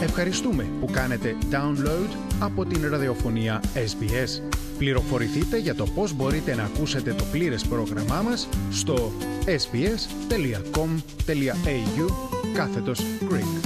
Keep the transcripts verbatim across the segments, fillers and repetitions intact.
Ευχαριστούμε που κάνετε download από την ραδιοφωνία ες μπι ες. Πληροφορηθείτε για το πώς μπορείτε να ακούσετε το πλήρες πρόγραμμά μας στο sbs.com.au κάθετος Greek.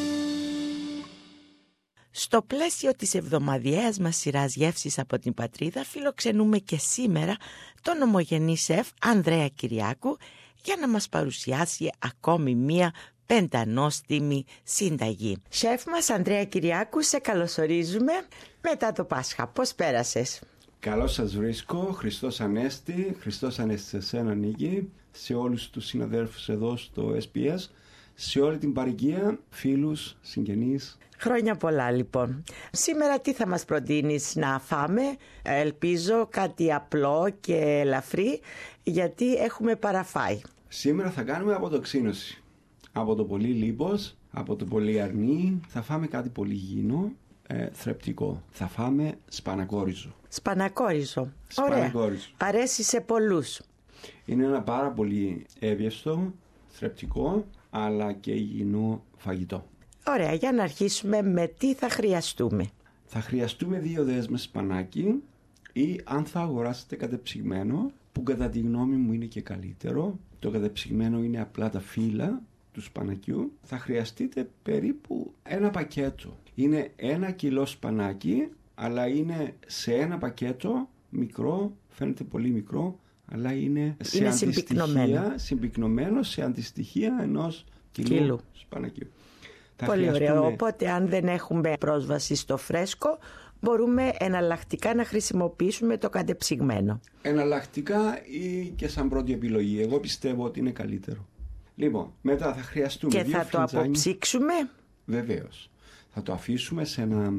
Στο πλαίσιο της εβδομαδιαίας μας σειράς γεύσεις από την πατρίδα φιλοξενούμε και σήμερα τον ομογενή σεφ Ανδρέα Κυριάκου για να μας παρουσιάσει ακόμη μία πεντανόστιμη συνταγή. Σεφ μας Ανδρέα Κυριάκου, σε καλωσορίζουμε μετά το Πάσχα. Πώς πέρασες? Καλώς σας βρίσκω, Χριστός Ανέστη, Χριστός Ανέστη σε σένα Νίκη, σε όλους τους συναδέλφους εδώ στο ες μπι ες, σε όλη την παροικία, φίλους, συγγενείς. Χρόνια πολλά λοιπόν. Σήμερα τι θα μας προτείνεις να φάμε? Ελπίζω κάτι απλό και ελαφρύ, γιατί έχουμε παραφάει. Σήμερα θα κάνουμε αποτοξίνωση. Από το πολύ λίπος, από το πολύ αρνί, θα φάμε κάτι πολύ υγιεινό, ε, θρεπτικό. Θα φάμε σπανακόριζο. Σπανακόριζο. Σπανακόριζο. Ωραία. Αρέσει σε πολλούς. Είναι ένα πάρα πολύ εύγευστο, θρεπτικό, αλλά και υγιεινό φαγητό. Ωραία, για να αρχίσουμε με τι θα χρειαστούμε. Θα χρειαστούμε δύο δέσμες σπανάκι ή αν θα αγοράσετε κατεψυγμένο, που κατά τη γνώμη μου είναι και καλύτερο. Το κατεψυγμένο είναι απλά τα φύλλα του σπανακιού. Θα χρειαστείτε περίπου ένα πακέτο. Είναι ένα κιλό σπανάκι, αλλά είναι σε ένα πακέτο μικρό, φαίνεται πολύ μικρό, αλλά είναι σε είναι αντιστοιχεία, συμπυκνωμένο σε αντιστοιχεία ενός κιλού, κιλού. σπανακιού. Πολύ ωραίο. Οπότε αν δεν έχουμε πρόσβαση στο φρέσκο, μπορούμε εναλλακτικά να χρησιμοποιήσουμε το κατεψυγμένο. Εναλλακτικά ή και σαν πρώτη επιλογή. Εγώ πιστεύω ότι είναι καλύτερο. Λοιπόν, μετά θα χρειαστούμε και δύο θα φλιτζάνια. Το αποψύξουμε. Βεβαίως. Θα το αφήσουμε σε ένα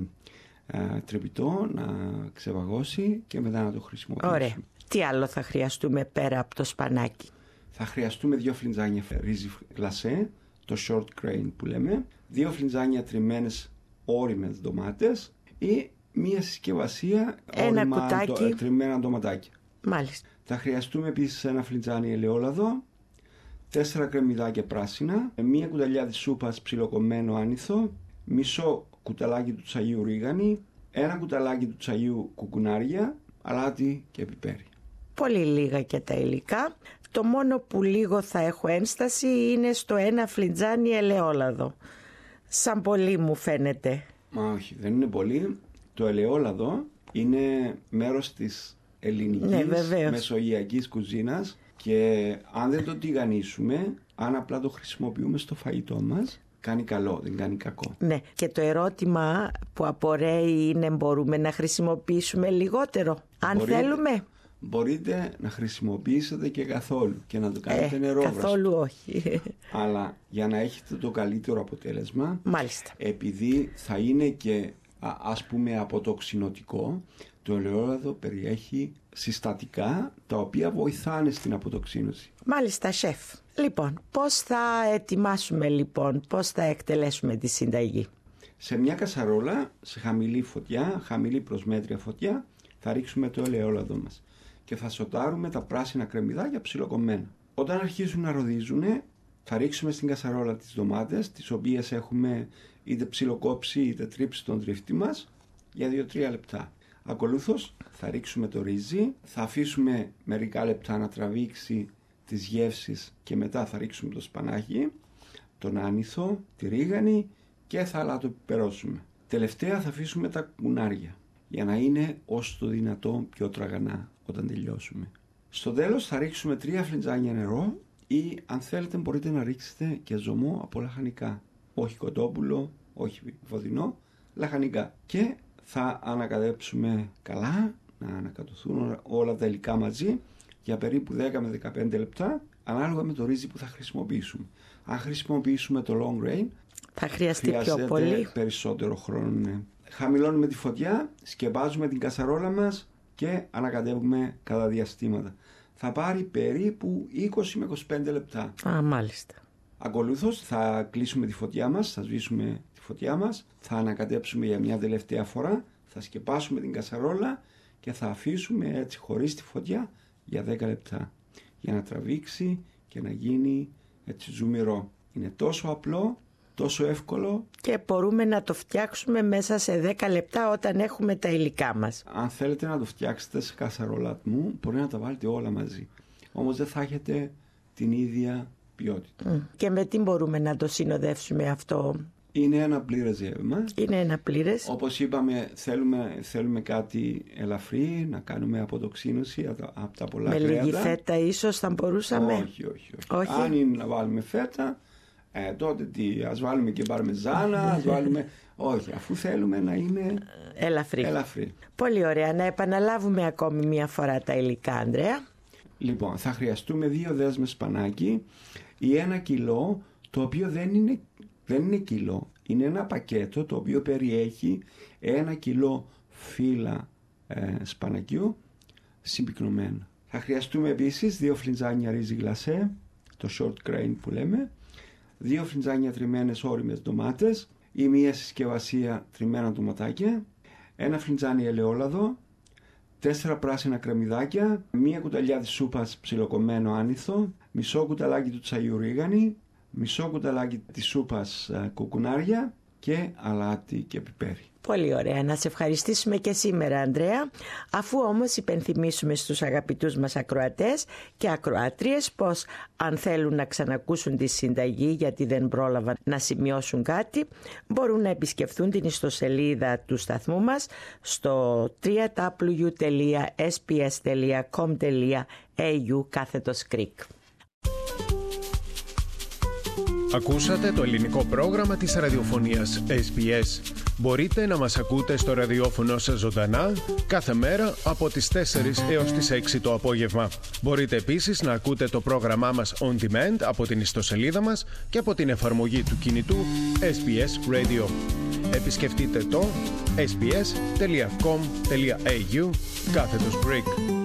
α, τρεπιτό να ξεβαγώσει και μετά να το χρησιμοποιήσουμε. Ωραία. Τι άλλο θα χρειαστούμε πέρα από το σπανάκι? Θα χρειαστούμε δύο φλιτζάνια ρύζι γλασέ, το short grain που λέμε, δύο φλιτζάνια τριμμένες ώριμες ντομάτες ή μία συσκευασία ένα όριμα κουτάκι το, τριμμένα ντοματάκια. Μάλιστα. Θα χρειαστούμε επίσης ένα φλιτζάνι ελαιόλαδο, τέσσερα κρεμμυδάκια πράσινα, μία κουταλιά σούπας ψιλοκομμένο άνηθο, μισό κουταλάκι του τσαγιού ρίγανη, ένα κουταλάκι του τσαγιού κουκουνάρια, αλάτι και πιπέρι. Πολύ λίγα και τα υλικά. Το μόνο που λίγο θα έχω ένσταση είναι στο ένα φλιτζάνι ελαιόλαδο. Σαν πολύ μου φαίνεται. Μα όχι, δεν είναι πολύ. Το ελαιόλαδο είναι μέρος της ελληνικής, ναι, μεσογειακής κουζίνας και αν δεν το τηγανίσουμε, αν απλά το χρησιμοποιούμε στο φαγητό μας, κάνει καλό, δεν κάνει κακό. Ναι, και το ερώτημα που απορρέει είναι, μπορούμε να χρησιμοποιήσουμε λιγότερο, αν μπορείτε, θέλουμε. Μπορείτε να χρησιμοποιήσετε και καθόλου και να το κάνετε ε, νερόβραστο. Καθόλου όχι. Αλλά για να έχετε το καλύτερο αποτέλεσμα, μάλιστα, επειδή θα είναι και α, ας πούμε αποτοξινωτικό, το ελαιόλαδο περιέχει συστατικά τα οποία βοηθάνε στην αποτοξίνωση. Μάλιστα, σεφ. Λοιπόν, πώς θα ετοιμάσουμε λοιπόν, πώς θα εκτελέσουμε τη συνταγή? Σε μια κασαρόλα, σε χαμηλή φωτιά, χαμηλή προσμέτρια φωτιά, θα ρίξουμε το ελαιόλαδο μας και θα σοτάρουμε τα πράσινα κρεμμυδάκια ψιλοκομμένα. Όταν αρχίσουν να ροδίζουν, θα ρίξουμε στην κασαρόλα τις ντομάτες, τις οποίες έχουμε είτε ψιλοκόψει είτε τρίψει τον τρίφτη μας, για δύο τρία λεπτά. Ακολούθως θα ρίξουμε το ρύζι, θα αφήσουμε μερικά λεπτά να τραβήξει τις γεύσεις και μετά θα ρίξουμε το σπανάκι, τον άνηθο, τη ρίγανη και θα αλατοπιπερώσουμε. Τελευταία θα αφήσουμε τα κουκουνάρια για να είναι όσο το δυνατό πιο τραγανά όταν τελειώσουμε. Στο τέλος θα ρίξουμε τρία φλιτζάνια νερό ή αν θέλετε μπορείτε να ρίξετε και ζωμό από λαχανικά. Όχι κοτόπουλο, όχι βοδινό, λαχανικά. Και θα ανακατέψουμε καλά, να ανακατωθούν όλα τα υλικά μαζί για περίπου δέκα με δεκαπέντε λεπτά, ανάλογα με το ρύζι που θα χρησιμοποιήσουμε. Αν χρησιμοποιήσουμε το long grain, θα χρειαστεί πιο πολύ. Περισσότερο χρόνο. Ναι. Χαμηλώνουμε τη φωτιά, σκεπάζουμε την κασαρόλα μας και ανακατεύουμε κατά διαστήματα. Θα πάρει περίπου είκοσι με είκοσι πέντε λεπτά. Α, μάλιστα. Ακολούθως θα κλείσουμε τη φωτιά μας, θα σβήσουμε τη φωτιά μας, θα ανακατέψουμε για μια τελευταία φορά, θα σκεπάσουμε την κασαρόλα και θα αφήσουμε έτσι χωρίς τη φωτιά για δέκα λεπτά για να τραβήξει και να γίνει έτσι ζουμερό. Είναι τόσο απλό τόσο εύκολο. Και μπορούμε να το φτιάξουμε μέσα σε δέκα λεπτά όταν έχουμε τα υλικά μας. Αν θέλετε να το φτιάξετε σε κασαρόλα μου, μπορεί να τα βάλετε όλα μαζί. Όμως δεν θα έχετε την ίδια ποιότητα. Mm. Και με τι μπορούμε να το συνοδεύσουμε αυτό? Είναι ένα πλήρες γεύμα. Είναι ένα πλήρες. Όπως είπαμε, θέλουμε, θέλουμε κάτι ελαφρύ, να κάνουμε αποτοξίνωση από τα πολλά με κρέατα. Με λίγη φέτα ίσως θα μπορούσαμε. Όχι, όχι, όχι. όχι. Αν είναι να βάλουμε φέτα, ε, τότε τι, ας βάλουμε και παρμεζάνα, ας βάλουμε... όχι, αφού θέλουμε να είναι ελαφρύ. ελαφρύ. Πολύ ωραία. Να επαναλάβουμε ακόμη μία φορά τα υλικά, Ανδρέα. Λοιπόν, θα χρειαστούμε δύο δέσμες σπανάκι ή ένα κιλό, το οποίο δεν είναι, δεν είναι κιλό. Είναι ένα πακέτο το οποίο περιέχει ένα κιλό φύλλα ε, σπανακιού συμπυκνωμένα. Θα χρειαστούμε επίσης δύο φλιτζάνια ρύζι γλασέ, το short grain που λέμε, δύο φλιτζάνια τριμμένες όριμες ντομάτες ή μία συσκευασία τριμμένα ντοματάκια, ένα φλιτζάνι ελαιόλαδο, τέσσερα πράσινα κρεμμυδάκια, μία κουταλιά σούπας ψιλοκομμένο άνηθο, μισό κουταλάκι του τσαγιού ρίγανη, μισό κουταλάκι της σούπας κουκουνάρια και αλάτι και πιπέρι. Πολύ ωραία. Να σε ευχαριστήσουμε και σήμερα, Ανδρέα, αφού όμως υπενθυμίσουμε στους αγαπητούς μας ακροατές και ακροάτριες πως αν θέλουν να ξανακούσουν τη συνταγή γιατί δεν πρόλαβαν να σημειώσουν κάτι, μπορούν να επισκεφθούν την ιστοσελίδα του σταθμού μας στο double-u double-u double-u τελεία ες μπι ες τελεία κομ τελεία έι γιου κάθετος Greek. Ακούσατε το ελληνικό πρόγραμμα της ραδιοφωνίας ες μπι ες. Μπορείτε να μας ακούτε στο ραδιόφωνο σας ζωντανά κάθε μέρα από τις τέσσερις έως τις έξι το απόγευμα. Μπορείτε επίσης να ακούτε το πρόγραμμά μας on demand από την ιστοσελίδα μας και από την εφαρμογή του κινητού ες μπι ες Radio. Επισκεφτείτε το ες μπι ες τελεία κομ τελεία έι γιου κάθετος Greek.